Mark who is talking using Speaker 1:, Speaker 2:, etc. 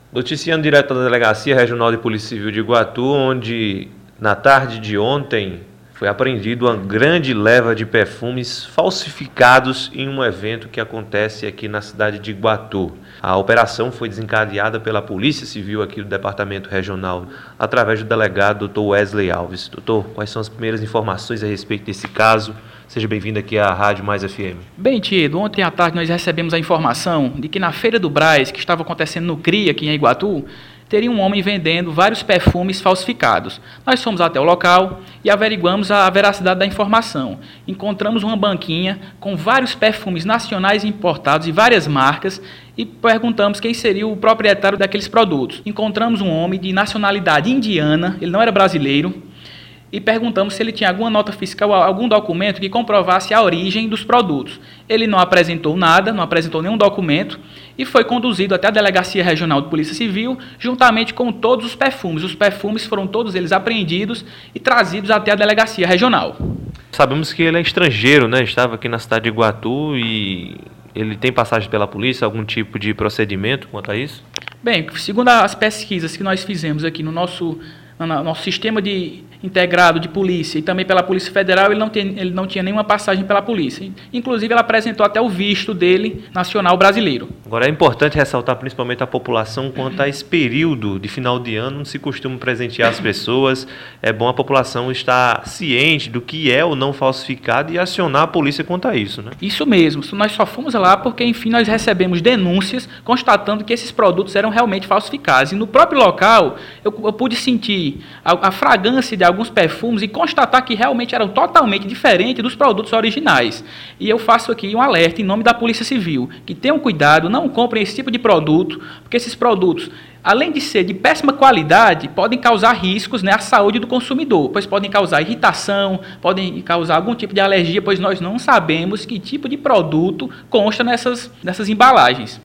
Speaker 1: Noticiando direto da Delegacia Regional de Polícia Civil de Iguatu, onde na tarde de ontem foi apreendido uma grande leva de perfumes falsificados em um evento que acontece aqui na cidade de Iguatu. A operação foi desencadeada pela Polícia Civil aqui do Departamento Regional, através do delegado Dr. Wesley Alves. Doutor, quais são as primeiras informações a respeito desse caso? Seja bem-vindo aqui à Rádio Mais FM.
Speaker 2: Bem, Tieto, ontem à tarde nós recebemos a informação de que na Feira do Brás, que estava acontecendo no CRI aqui em Iguatu, teria um homem vendendo vários perfumes falsificados. Nós fomos até o local e averiguamos a veracidade da informação. Encontramos uma banquinha com vários perfumes nacionais importados e várias marcas e perguntamos quem seria o proprietário daqueles produtos. Encontramos um homem de nacionalidade indiana, ele não era brasileiro, e perguntamos se ele tinha alguma nota fiscal, algum documento que comprovasse a origem dos produtos. Ele não apresentou nada, não apresentou nenhum documento e foi conduzido até a Delegacia Regional de Polícia Civil, juntamente com todos os perfumes. Os perfumes foram todos eles apreendidos e trazidos até a Delegacia Regional.
Speaker 1: Sabemos que ele é estrangeiro, né? Estava aqui na cidade de Iguatu e ele tem passagem pela polícia, algum tipo de procedimento quanto a isso?
Speaker 2: Bem, segundo as pesquisas que nós fizemos aqui no nosso sistema integrado de polícia e também pela Polícia Federal, ele não tinha nenhuma passagem pela polícia. Inclusive, ele apresentou até o visto dele, nacional brasileiro.
Speaker 1: Agora, é importante ressaltar, principalmente a população, quanto a esse período de final de ano, não se costuma presentear as pessoas. É bom a população estar ciente do que é ou não falsificado e acionar a polícia quanto a isso, né?
Speaker 2: Isso mesmo. Nós só fomos lá porque, enfim, nós recebemos denúncias constatando que esses produtos eram realmente falsificados. E no próprio local, eu pude sentir a fragrância de alguns perfumes e constatar que realmente eram totalmente diferentes dos produtos originais. E eu faço aqui um alerta em nome da Polícia Civil, que tenham cuidado, não comprem esse tipo de produto, porque esses produtos, além de ser de péssima qualidade, podem causar riscos, né, à saúde do consumidor, pois podem causar irritação, podem causar algum tipo de alergia, pois nós não sabemos que tipo de produto consta nessas embalagens.